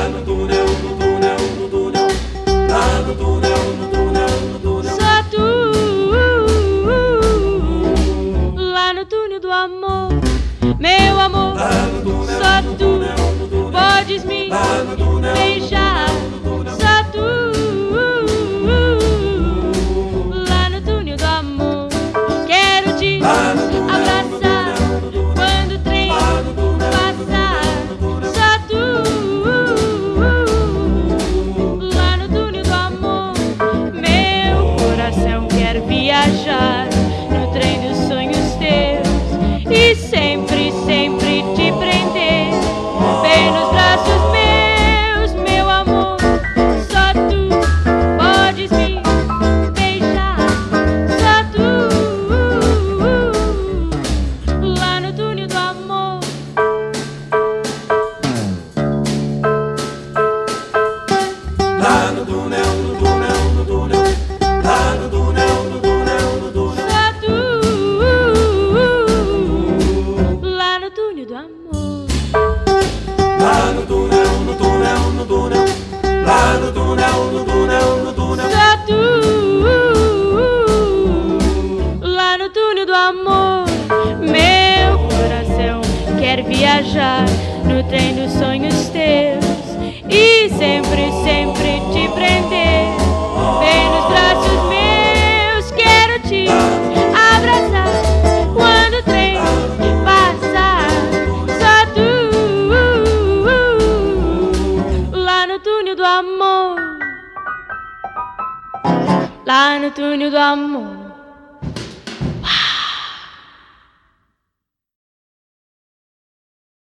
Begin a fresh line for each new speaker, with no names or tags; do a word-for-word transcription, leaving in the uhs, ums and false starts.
no túnel, no túnel, no túnel, lá no túnel, no túnel, no túnel.
Só tu, lá no túnel do amor, meu amor.
Lá no túnel,
Só
no
tu
túnel, no túnel,
podes me
lá no túnel,
beijar. Só tu, lá no túnel do amor, quero te
lá no túnel,
abraçar quando o trem passar. Só tu, lá no túnel do amor, meu coração quer viajar no trem dos sonhos teus e sempre, sempre te prender bem nos braços meus, meu amor. Só tu podes me beijar. Só tu, lá no túnel do amor.
lá no túnel, no túnel, no túnel, lá no túnel, no túnel, no túnel.
Só tu, lá no túnel do amor.
Lá no túnel, no túnel, no túnel, lá no túnel, no túnel, no túnel.
Só tu, lá no túnel do amor, meu coração quer viajar no trem dos sonhos teus e sempre, sempre te prender bem nos braços meus. Quero te abraçar quando o trem passar. Só tu, lá no túnel do amor, lá no túnel do amor.